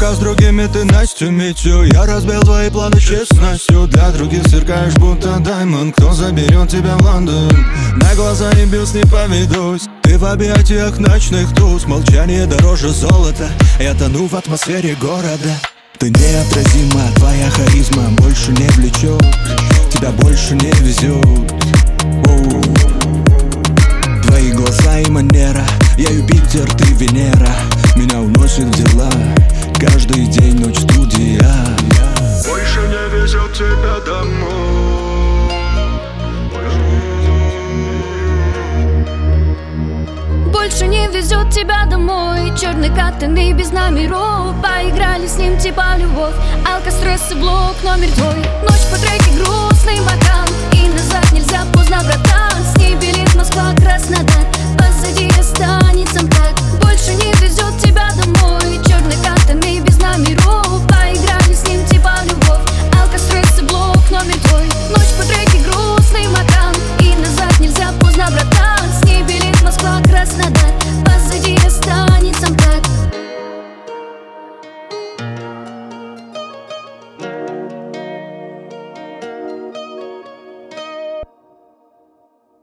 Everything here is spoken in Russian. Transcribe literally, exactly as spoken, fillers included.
Пока с другими ты Настю Митю, я разбил твои планы честностью. Для других сверкаешь будто даймонд. Кто заберет тебя в Лондон? На глаза не бьюсь, не поведусь. Ты в объятиях ночных туз. Молчание дороже золота. Я тону в атмосфере города. Ты неотразима, твоя харизма больше не влечет. Тебя больше не везет. Оу. Твои глаза и манера. Я Юпитер, ты Венера. Меня уносит в дела. Каждый день ночь студия. Больше не везет тебя домой. Больше не везет тебя домой. Черный катаны без номеров. Поиграли с ним типа любовь. Алкостресс и блок номер твой. Ночь по треке грустный бокал. И назад нельзя поздно, братан. С ней билет Москва, Краснодар.